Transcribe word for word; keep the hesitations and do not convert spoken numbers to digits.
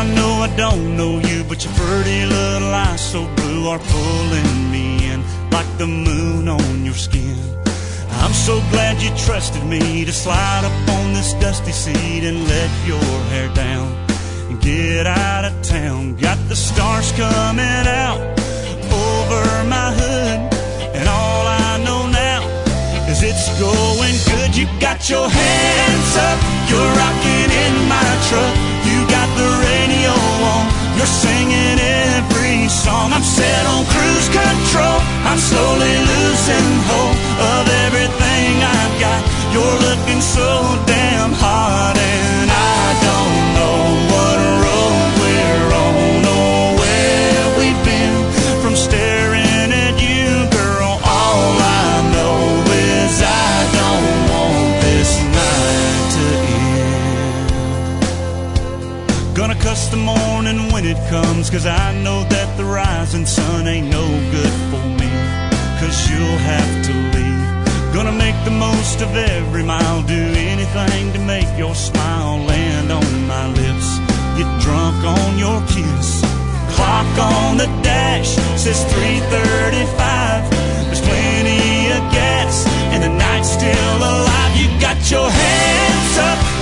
I know I don't know you, but your pretty little eyes so blue are pulling me in like the moon on your skin. I'm so glad you trusted me to slide up on this dusty seat and let your hair down and get out of town. Got the stars coming out over my hood, and all I know now is it's going good. You got your hands up, you're rocking in my truck. You got the radio on, you're singing every song. I'm set on cruise control, I'm slowly losing hope of everything I've got. You're looking so damn hot, and I don't know what road we're on or where we've been from staring at you, girl. All I know is I don't want this night to end. Gonna cuss the morning when it comes, 'cause I know that the rising sun ain't no good for me, 'cause you'll have to leave. Gonna make the most of every mile, do anything to make your smile land on my lips, get drunk on your kiss. Clock on the dash says three thirty-five. There's plenty of gas and the night's still alive. You got your hands up,